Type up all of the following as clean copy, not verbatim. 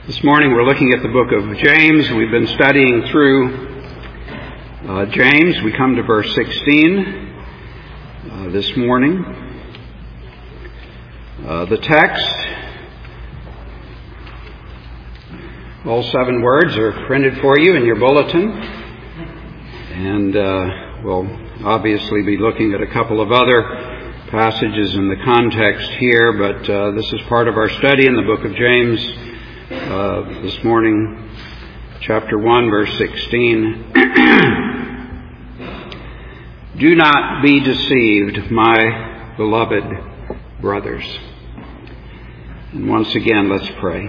This morning we're looking at the book of James. We've been studying through James. We come to verse 16 this morning. The text, all 7 words are printed for you in your bulletin. And we'll obviously be looking at a couple of other passages in the context here, but this is part of our study in the book of James. This morning, chapter 1, verse 16. Do not be deceived, my beloved brothers. And once again, let's pray.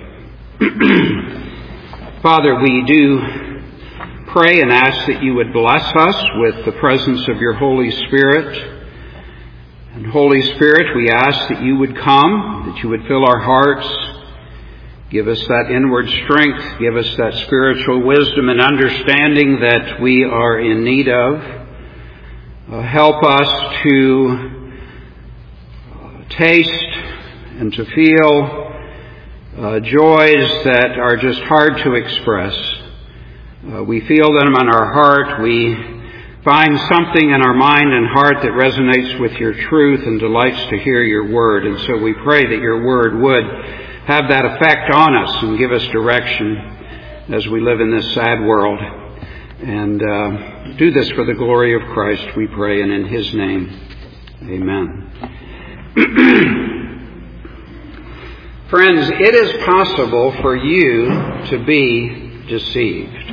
Father, we do pray and ask that you would bless us with the presence of your Holy Spirit. And Holy Spirit, we ask that you would come, that you would fill our hearts. Give us that inward strength. Give us that spiritual wisdom and understanding that we are in need of. Help us to taste and to feel joys that are just hard to express. We feel them in our heart. We find something in our mind and heart that resonates with your truth and delights to hear your word. And so we pray that your word would have that effect on us and give us direction as we live in this sad world. And do this for the glory of Christ, we pray, and in his name, amen. Friends, it is possible for you to be deceived.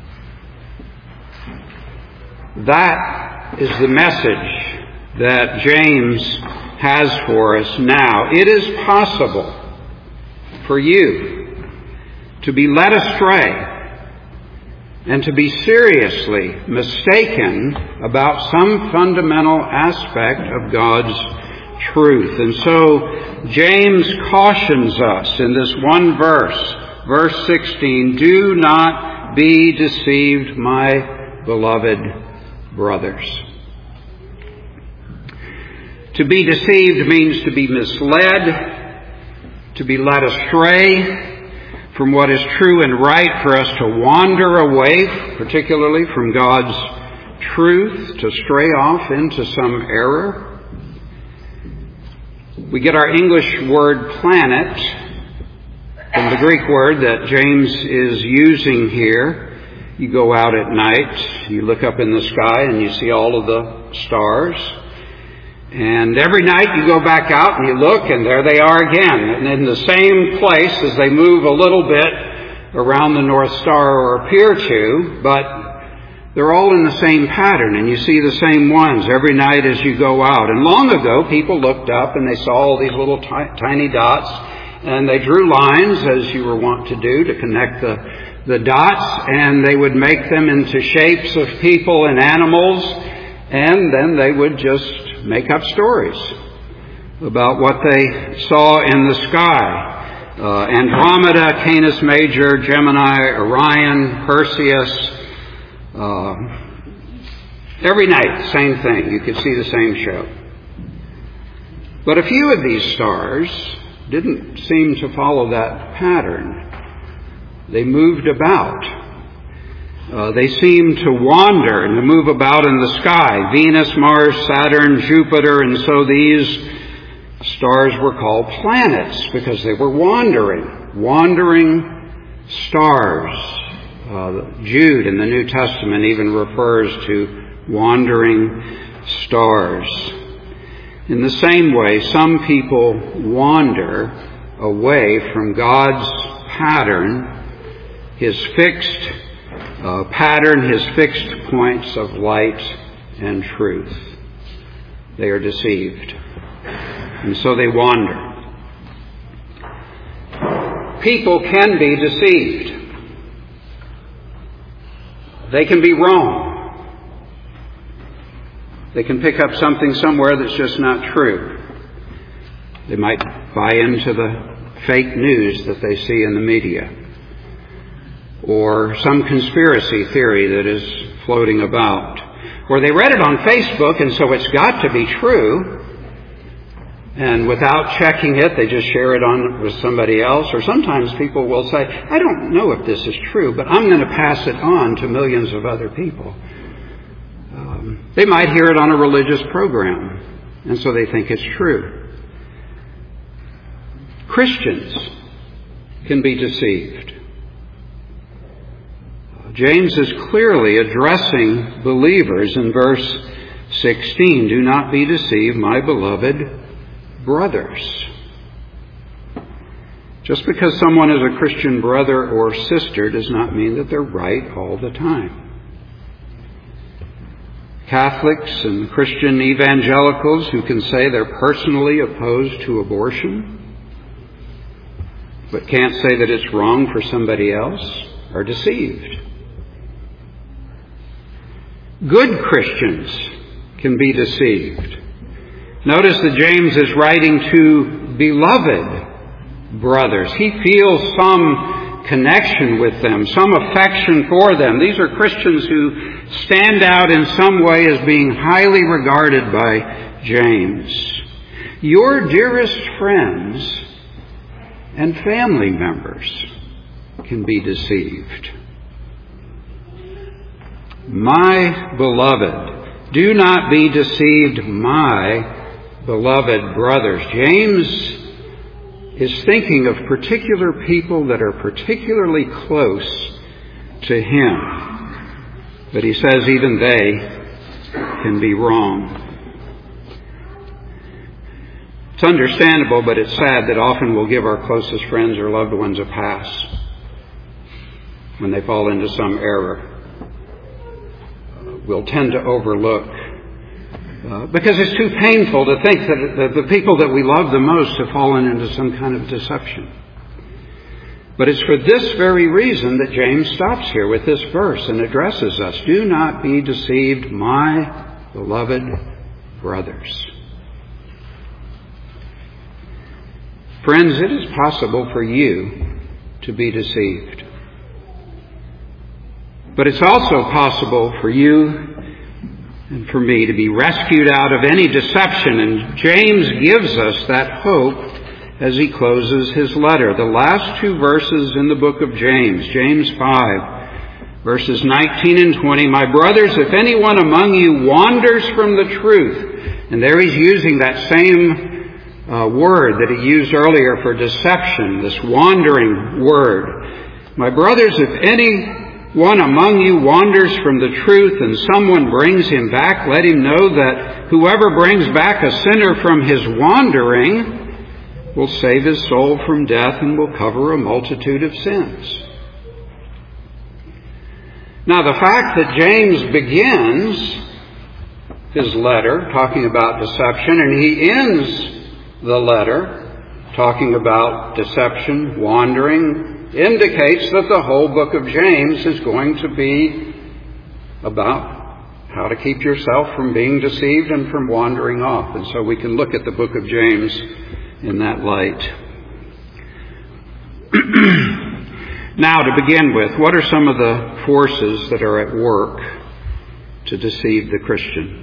That is the message that James has for us now. It is possible for you to be led astray and to be seriously mistaken about some fundamental aspect of God's truth. And so James cautions us in this one verse, verse 16, do not be deceived, my beloved brothers. To be deceived means to be misled, to be led astray from what is true and right, for us to wander away, particularly from God's truth, to stray off into some error. We get our English word planet from the Greek word that James is using here. You go out at night, you look up in the sky and you see all of the stars. And every night you go back out and you look, and there they are again. And in the same place as they move a little bit around the North Star, or appear to, but they're all in the same pattern, and you see the same ones every night as you go out. And long ago, people looked up and they saw all these little tiny dots, and they drew lines, as you were wont to do, to connect the dots, and they would make them into shapes of people and animals, and then they would just make up stories about what they saw in the sky. Andromeda, Canis Major, Gemini, Orion, Perseus. Every night, same thing. You could see the same show. But a few of these stars didn't seem to follow that pattern. They moved about. They seem to wander and to move about in the sky. Venus, Mars, Saturn, Jupiter, and so these stars were called planets because they were wandering stars. Jude in the New Testament even refers to wandering stars. In the same way, some people wander away from God's pattern, his fixed pattern, his fixed points of light and truth. They are deceived. And so they wander. People can be deceived. They can be wrong. They can pick up something somewhere that's just not true. They might buy into the fake news that they see in the media, or some conspiracy theory that is floating about. Or they read it on Facebook, and so it's got to be true. And without checking it, they just share it on with somebody else. Or sometimes people will say, I don't know if this is true, but I'm going to pass it on to millions of other people. They might hear it on a religious program, and so they think it's true. Christians can be deceived. James is clearly addressing believers in verse 16. Do not be deceived, my beloved brothers. Just because someone is a Christian brother or sister does not mean that they're right all the time. Catholics and Christian evangelicals who can say they're personally opposed to abortion, but can't say that it's wrong for somebody else, are deceived. Good Christians can be deceived. Notice that James is writing to beloved brothers. He feels some connection with them, some affection for them. These are Christians who stand out in some way as being highly regarded by James. Your dearest friends and family members can be deceived. My beloved, do not be deceived, my beloved brothers. James is thinking of particular people that are particularly close to him. But he says even they can be wrong. It's understandable, but it's sad that often we'll give our closest friends or loved ones a pass when they fall into some error. We'll tend to overlook because it's too painful to think that the people that we love the most have fallen into some kind of deception. But it's for this very reason that James stops here with this verse and addresses us. Do not be deceived, my beloved brothers. Friends, it is possible for you to be deceived. But it's also possible for you and for me to be rescued out of any deception. And James gives us that hope as he closes his letter. The last two verses in the book of James, James 5, verses 19 and 20. My brothers, if anyone among you wanders from the truth, and there he's using that same word that he used earlier for deception, this wandering word. My brothers, if anyone among you wanders from the truth and someone brings him back, let him know that whoever brings back a sinner from his wandering will save his soul from death and will cover a multitude of sins. Now, the fact that James begins his letter talking about deception and he ends the letter talking about deception, wandering, indicates that the whole book of James is going to be about how to keep yourself from being deceived and from wandering off. And so we can look at the book of James in that light. Now, to begin with, what are some of the forces that are at work to deceive the Christian?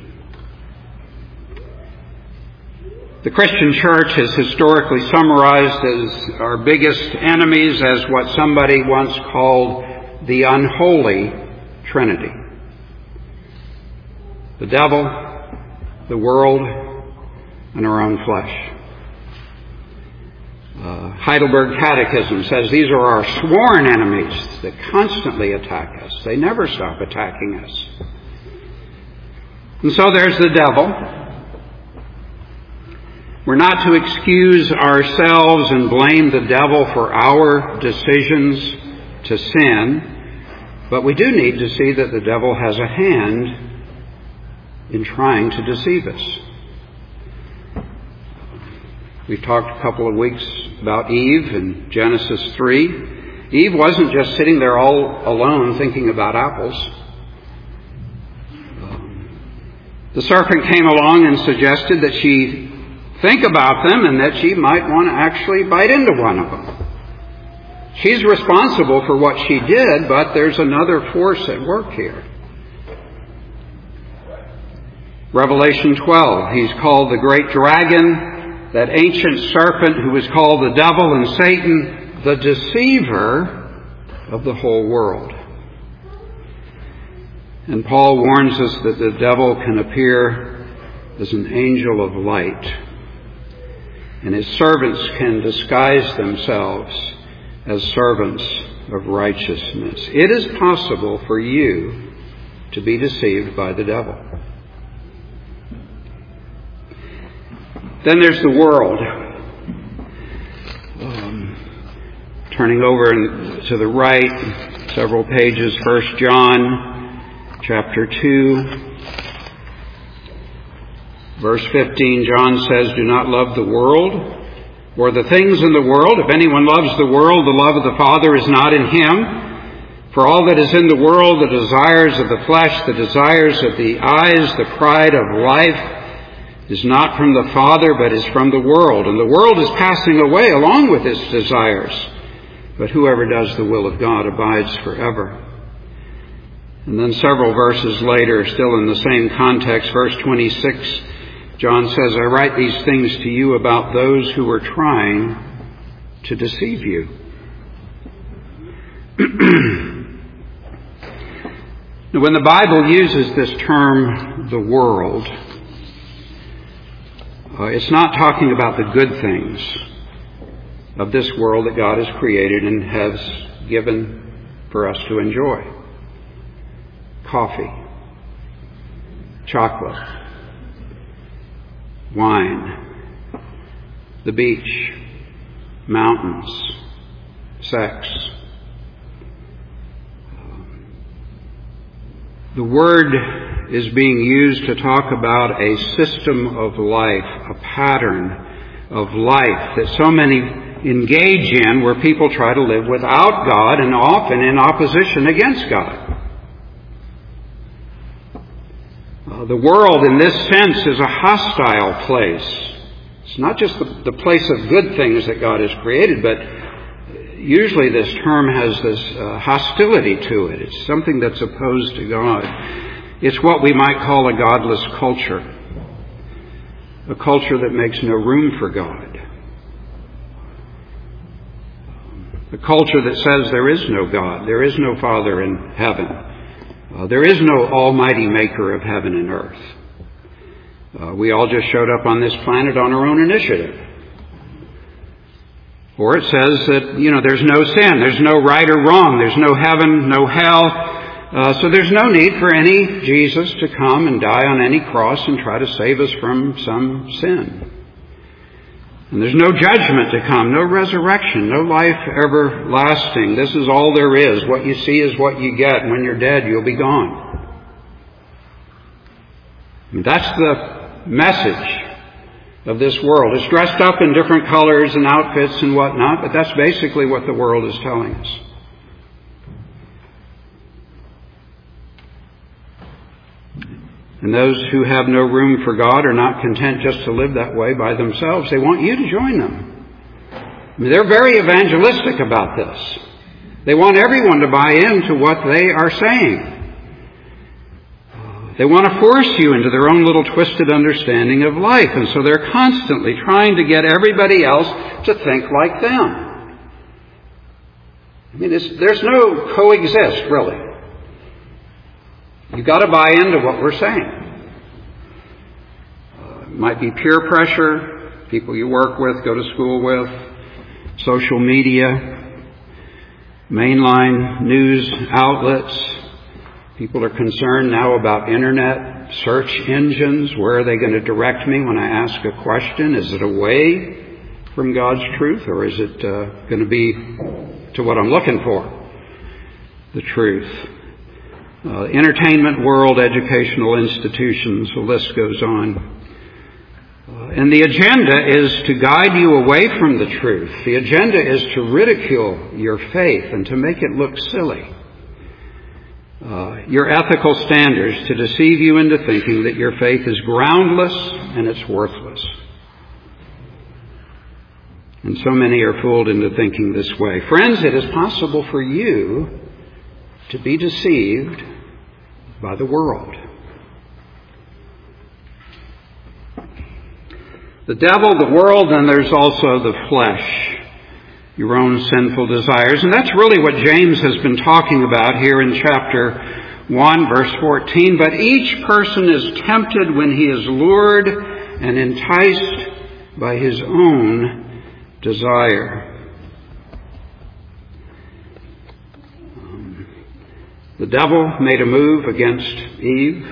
The Christian church is historically summarized as our biggest enemies as what somebody once called the unholy Trinity. The devil, the world, and our own flesh. Heidelberg Catechism says these are our sworn enemies that constantly attack us. They never stop attacking us. And so there's the devil. We're not to excuse ourselves and blame the devil for our decisions to sin, but we do need to see that the devil has a hand in trying to deceive us. We've talked a couple of weeks about Eve in Genesis 3. Eve wasn't just sitting there all alone thinking about apples. The serpent came along and suggested that she think about them and that she might want to actually bite into one of them. She's responsible for what she did, but there's another force at work here. Revelation 12, he's called the great dragon that ancient serpent who is called the devil and Satan, the deceiver of the whole world. And Paul warns us that the devil can appear as an angel of light, and his servants can disguise themselves as servants of righteousness. It is possible for you to be deceived by the devil. Then there's the world. Turning over to the right, several pages, 1 John chapter 2. Verse 15, John says, "Do not love the world or the things in the world. If anyone loves the world, the love of the Father is not in him. For all that is in the world, the desires of the flesh, the desires of the eyes, the pride of life, is not from the Father, but is from the world. And the world is passing away along with its desires. But whoever does the will of God abides forever." And then several verses later, still in the same context, verse 26, John says, "I write these things to you about those who are trying to deceive you." Now, when the Bible uses this term, the world, it's not talking about the good things of this world that God has created and has given for us to enjoy. Coffee, chocolate, wine, the beach, mountains, sex. The word is being used to talk about a system of life, a pattern of life that so many engage in, where people try to live without God and often in opposition against God. The world, in this sense, is a hostile place. It's not just the place of good things that God has created, but usually this term has this hostility to it. It's something that's opposed to God. It's what we might call a godless culture. A culture that makes no room for God. A culture that says there is no God. There is no Father in heaven. There is no almighty maker of heaven and earth. We all just showed up on this planet on our own initiative. Or it says that, there's no sin, there's no right or wrong, there's no heaven, no hell. So there's no need for any Jesus to come and die on any cross and try to save us from some sin. And there's no judgment to come, no resurrection, no life everlasting. This is all there is. What you see is what you get. When you're dead, you'll be gone. And that's the message of this world. It's dressed up in different colors and outfits and whatnot, but that's basically what the world is telling us. And those who have no room for God are not content just to live that way by themselves. They want you to join them. They're very evangelistic about this. They want everyone to buy into what they are saying. They want to force you into their own little twisted understanding of life. And so they're constantly trying to get everybody else to think like them. There's no coexist, really. You've got to buy into what we're saying. It might be peer pressure, people you work with, go to school with, social media, mainline news outlets. People are concerned now about internet search engines. Where are they going to direct me when I ask a question? Is it away from God's truth, or is it going to be to what I'm looking for? The truth. Entertainment world, educational institutions, the list goes on. And the agenda is to guide you away from the truth. The agenda is to ridicule your faith and to make it look silly. Your ethical standards, to deceive you into thinking that your faith is groundless and it's worthless. And so many are fooled into thinking this way. Friends, it is possible for you to be deceived by the world. The devil, the world, and there's also the flesh, your own sinful desires. And that's really what James has been talking about here in chapter 1, verse 14. But each person is tempted when he is lured and enticed by his own desire. The devil made a move against Eve.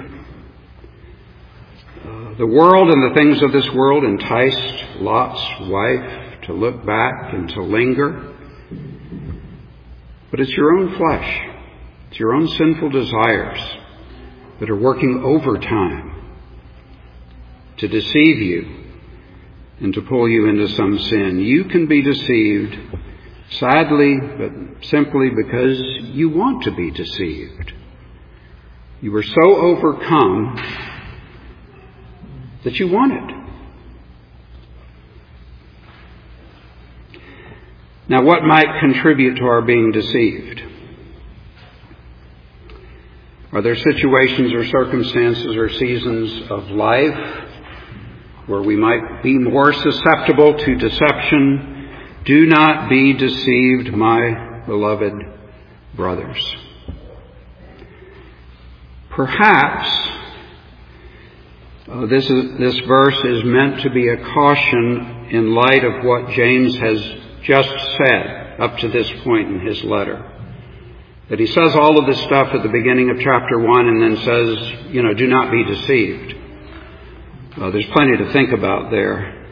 The world and the things of this world enticed Lot's wife to look back and to linger. But it's your own flesh, it's your own sinful desires that are working overtime to deceive you and to pull you into some sin. You can be deceived, sadly, but simply because you want to be deceived. You are so overcome that you want it. Now, what might contribute to our being deceived? Are there situations or circumstances or seasons of life where we might be more susceptible to deception? Do not be deceived, my beloved brothers. Perhaps this verse is meant to be a caution in light of what James has just said up to this point in his letter. That he says all of this stuff at the beginning of chapter 1 and then says, do not be deceived. There's plenty to think about there.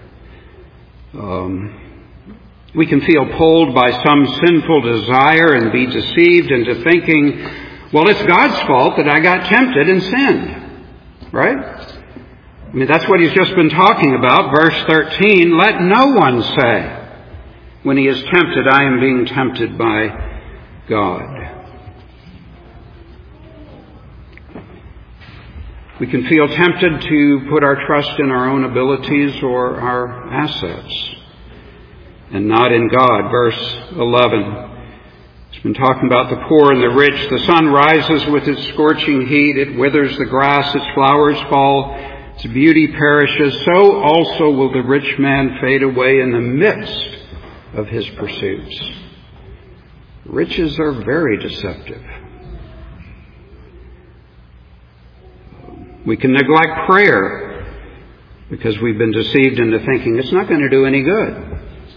We can feel pulled by some sinful desire and be deceived into thinking, well, it's God's fault that I got tempted and sinned. Right? I mean, that's what he's just been talking about. Verse 13, let no one say, when he is tempted, I am being tempted by God. We can feel tempted to put our trust in our own abilities or our assets and not in God. Verse 11. It's been talking about the poor and the rich. The sun rises with its scorching heat. It withers the grass. Its flowers fall. Its beauty perishes. So also will the rich man fade away in the midst of his pursuits. Riches are very deceptive. We can neglect prayer because we've been deceived into thinking it's not going to do any good.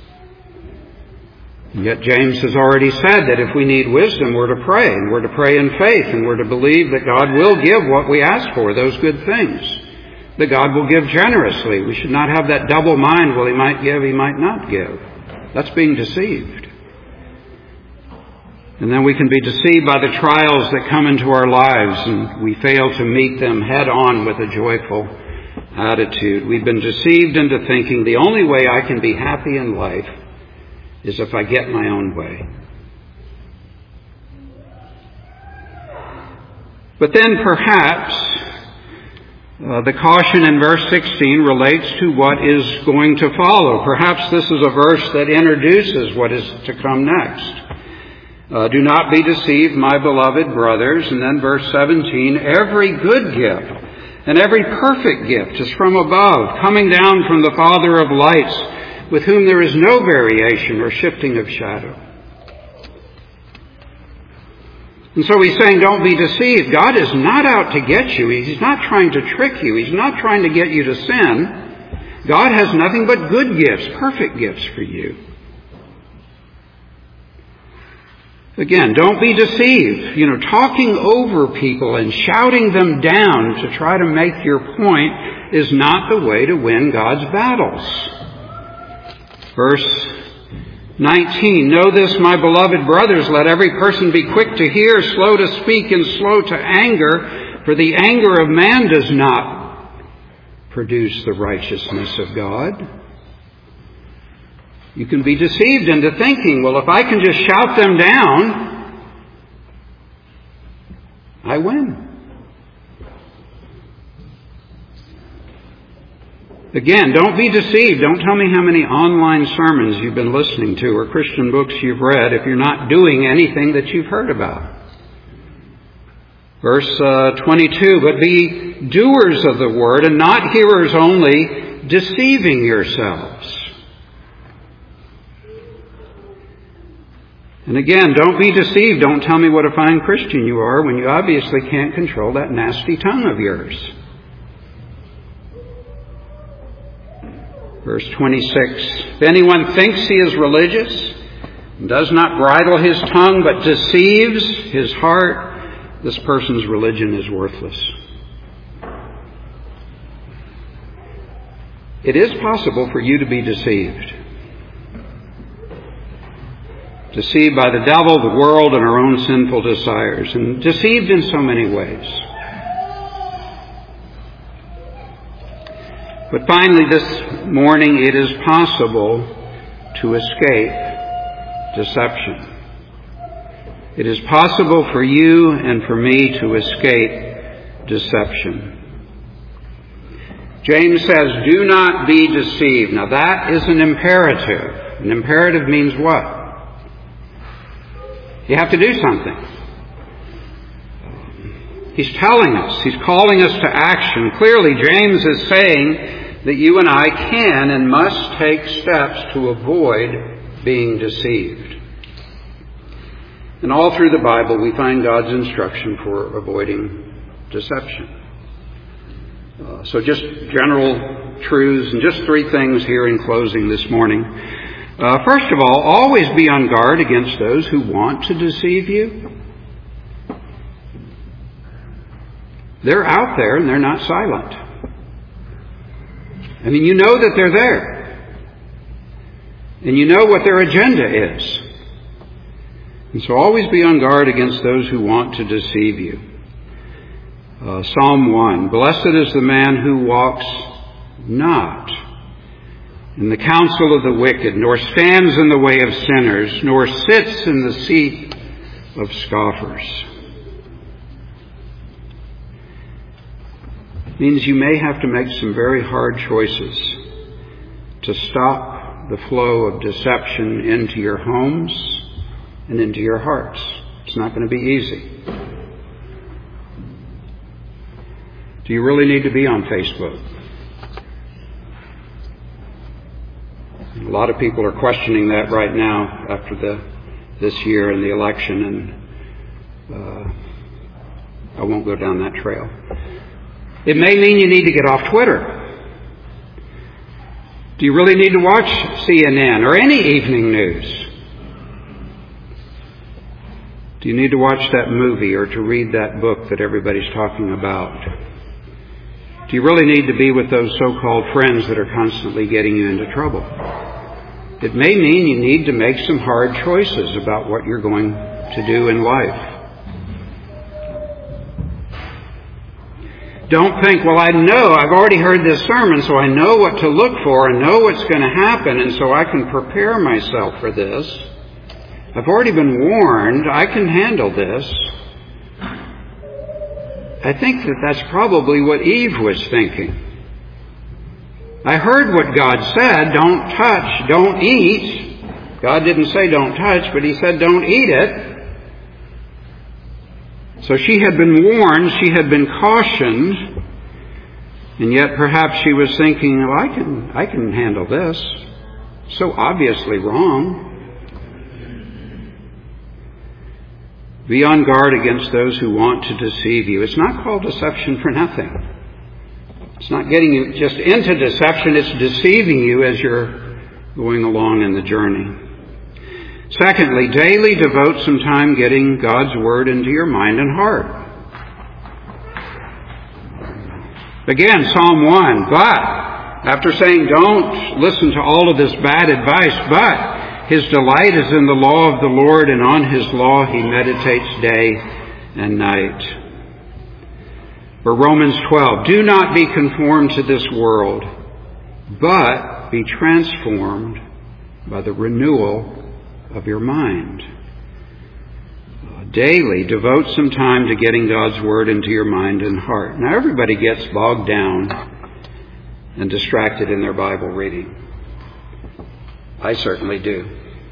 And yet James has already said that if we need wisdom, we're to pray, and we're to pray in faith, and we're to believe that God will give what we ask for, those good things, that God will give generously. We should not have that double mind, well, he might give, he might not give. That's being deceived. And then we can be deceived by the trials that come into our lives, and we fail to meet them head on with a joyful attitude. We've been deceived into thinking the only way I can be happy in life is if I get my own way. But then perhaps the caution in verse 16 relates to what is going to follow. Perhaps this is a verse that introduces what is to come next. Do not be deceived, my beloved brothers. And then verse 17, every good gift and every perfect gift is from above, coming down from the Father of lights, with whom there is no variation or shifting of shadow. And so he's saying, don't be deceived. God is not out to get you. He's not trying to trick you. He's not trying to get you to sin. God has nothing but good gifts, perfect gifts for you. Again, don't be deceived. Talking over people and shouting them down to try to make your point is not the way to win God's battles. Verse 19, know this, my beloved brothers, let every person be quick to hear, slow to speak, and slow to anger, for the anger of man does not produce the righteousness of God. You can be deceived into thinking, well, if I can just shout them down, I win. Again, don't be deceived. Don't tell me how many online sermons you've been listening to or Christian books you've read if you're not doing anything that you've heard about. Verse 22, but be doers of the word and not hearers only, deceiving yourselves. And again, don't be deceived. Don't tell me what a fine Christian you are when you obviously can't control that nasty tongue of yours. Verse 26, if anyone thinks he is religious and does not bridle his tongue but deceives his heart, this person's religion is worthless. It is possible for you to be deceived. Deceived by the devil, the world, and our own sinful desires, and deceived in so many ways. But finally, this morning, it is possible to escape deception. It is possible for you and for me to escape deception. James says, do not be deceived. Now that is an imperative. An imperative means what? You have to do something. He's telling us. He's calling us to action. Clearly, James is saying that you and I can and must take steps to avoid being deceived. And all through the Bible, we find God's instruction for avoiding deception. So just general truths and just three things here in closing this morning. First of all, always be on guard against those who want to deceive you. They're out there and they're not silent. I mean, you know that they're there. And you know what their agenda is. And so always be on guard against those who want to deceive you. Psalm 1, blessed is the man who walks not in the counsel of the wicked, nor stands in the way of sinners, nor sits in the seat of scoffers. It means you may have to make some very hard choices to stop the flow of deception into your homes and into your hearts. It's not going to be easy. Do you really need to be on Facebook? A lot of people are questioning that right now after this year and the election, and I won't go down that trail. It may mean you need to get off Twitter. Do you really need to watch CNN or any evening news? Do you need to watch that movie or to read that book that everybody's talking about? Do you really need to be with those so-called friends that are constantly getting you into trouble? It may mean you need to make some hard choices about what you're going to do in life. Don't think, well, I know, I've already heard this sermon, so I know what to look for and know what's going to happen, and so I can prepare myself for this. I've already been warned. I can handle this. I think that's probably what Eve was thinking. I heard what God said, don't touch, don't eat. God didn't say don't touch, but He said don't eat it. So she had been warned, she had been cautioned, and yet perhaps she was thinking, well, I can handle this. So obviously wrong. Be on guard against those who want to deceive you. It's not called deception for nothing. It's not getting you just into deception, it's deceiving you as you're going along in the journey. Secondly, daily devote some time getting God's Word into your mind and heart. Again, Psalm 1, but, after saying don't listen to all of this bad advice, but his delight is in the law of the Lord, and on his law he meditates day and night. For Romans 12, do not be conformed to this world, but be transformed by the renewal of your mind. Daily devote some time to getting God's Word into your mind and heart. Now everybody gets bogged down and distracted in their Bible reading. I certainly do.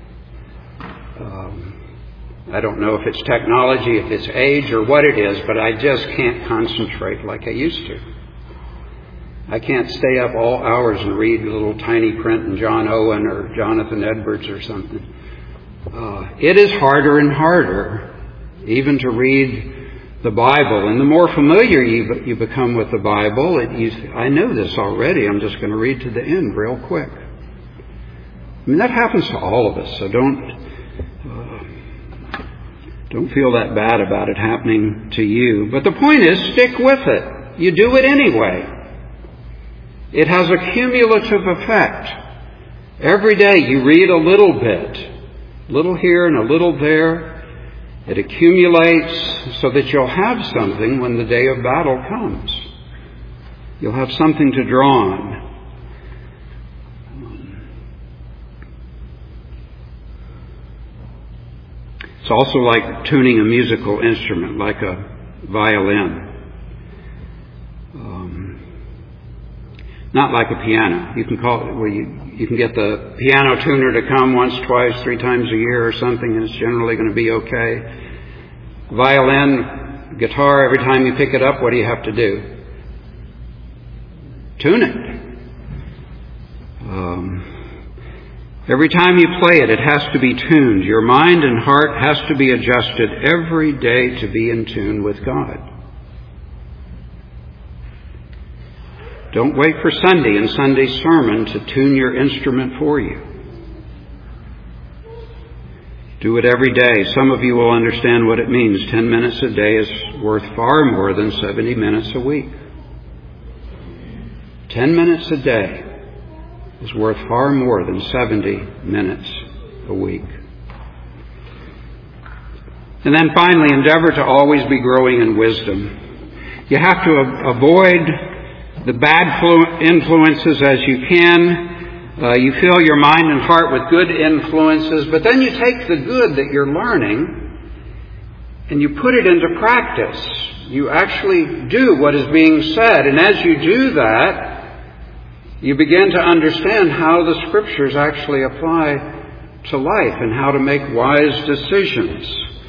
I don't know if it's technology, if it's age, or what it is, but I just can't concentrate like I used to. I can't stay up all hours and read little tiny print in John Owen or Jonathan Edwards or something. It is harder and harder even to read the Bible. And the more familiar you become with the Bible, I know this already. I'm just going to read to the end real quick. I mean, that happens to all of us, so don't feel that bad about it happening to you. But the point is, stick with it. You do it anyway. It has a cumulative effect. Every day you read a little bit, a little here and a little there. It accumulates so that you'll have something when the day of battle comes. You'll have something to draw on. It's also like tuning a musical instrument, like a violin. Not like a piano. You can call it, you can get the piano tuner to come once, twice, 3 times a year or something, and it's generally going to be okay. Violin, guitar, every time you pick it up, what do you have to do? Tune it. Every time you play it, it has to be tuned. Your mind and heart has to be adjusted every day to be in tune with God. Don't wait for Sunday and Sunday's sermon to tune your instrument for you. Do it every day. Some of you will understand what it means. 10 minutes a day is worth far more than 70 minutes a week. 10 minutes a day is worth far more than 70 minutes a week. And then finally, endeavor to always be growing in wisdom. You have to avoid the bad influences as you can. You fill your mind and heart with good influences, but then you take the good that you're learning and you put it into practice. You actually do what is being said, and as you do that, you begin to understand how the Scriptures actually apply to life and how to make wise decisions.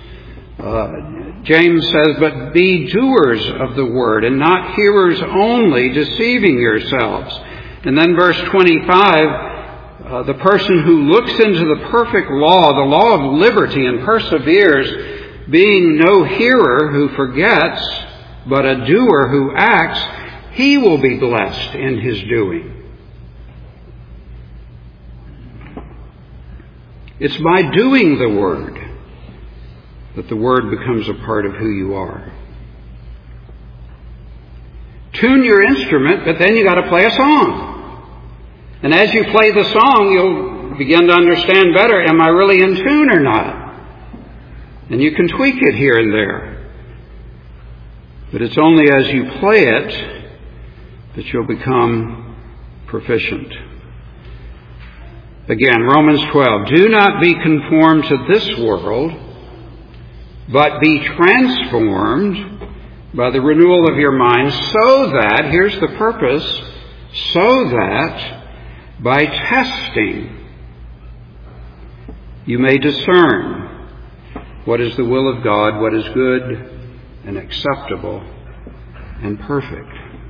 James says, "But be doers of the word and not hearers only, deceiving yourselves." And then verse 25, the person who looks into the perfect law, the law of liberty, and perseveres, being no hearer who forgets, but a doer who acts, he will be blessed in his doing. It's by doing the Word that the Word becomes a part of who you are. Tune your instrument, but then you got to play a song. And as you play the song, you'll begin to understand better, am I really in tune or not? And you can tweak it here and there. But it's only as you play it that you'll become proficient. Again, Romans 12, "Do not be conformed to this world, but be transformed by the renewal of your mind, so that," here's the purpose, "so that by testing you may discern what is the will of God, what is good and acceptable and perfect."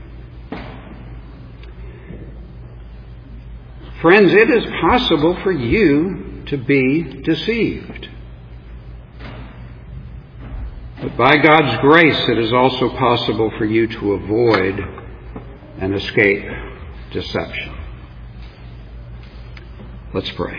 Friends, it is possible for you to be deceived. But by God's grace, it is also possible for you to avoid and escape deception. Let's pray.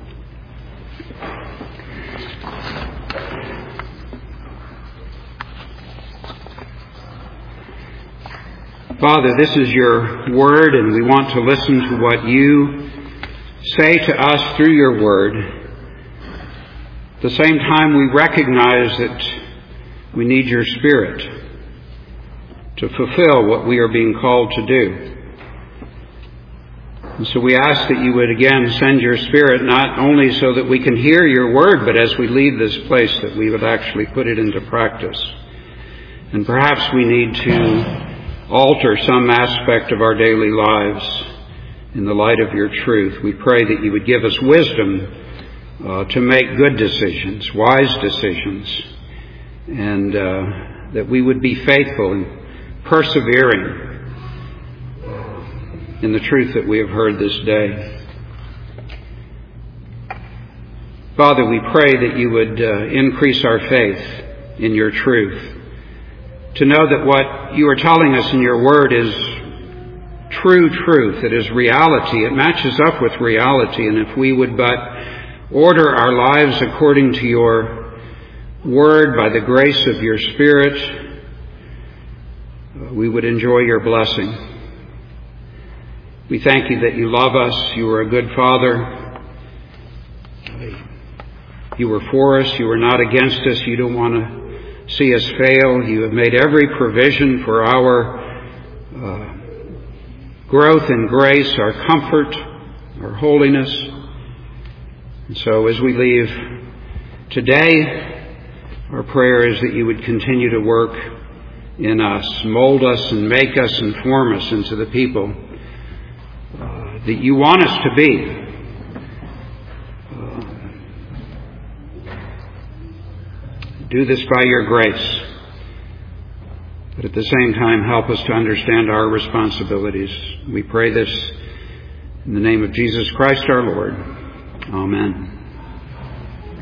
Father, this is your word, and we want to listen to what you say to us through your word. At the same time, we recognize that we need your Spirit to fulfill what we are being called to do. And so we ask that you would again send your Spirit, not only so that we can hear your word, but as we leave this place, that we would actually put it into practice. And perhaps we need to alter some aspect of our daily lives in the light of your truth. We pray that you would give us wisdom to make good decisions, wise decisions, and that we would be faithful and persevering in the truth that we have heard this day. Father, we pray that you would increase our faith in your truth, to know that what you are telling us in your word is true truth, it is reality, it matches up with reality, and if we would but order our lives according to your word by the grace of your Spirit, we would enjoy your blessing. We thank you that you love us, you are a good Father. You are for us, you are not against us, you don't want to see us fail. You have made every provision for our growth in grace, our comfort, our holiness. And so as we leave today, our prayer is that you would continue to work in us, mold us and make us and form us into the people that you want us to be. Do this by your grace, but at the same time help us to understand our responsibilities. We pray this in the name of Jesus Christ our Lord. Amen.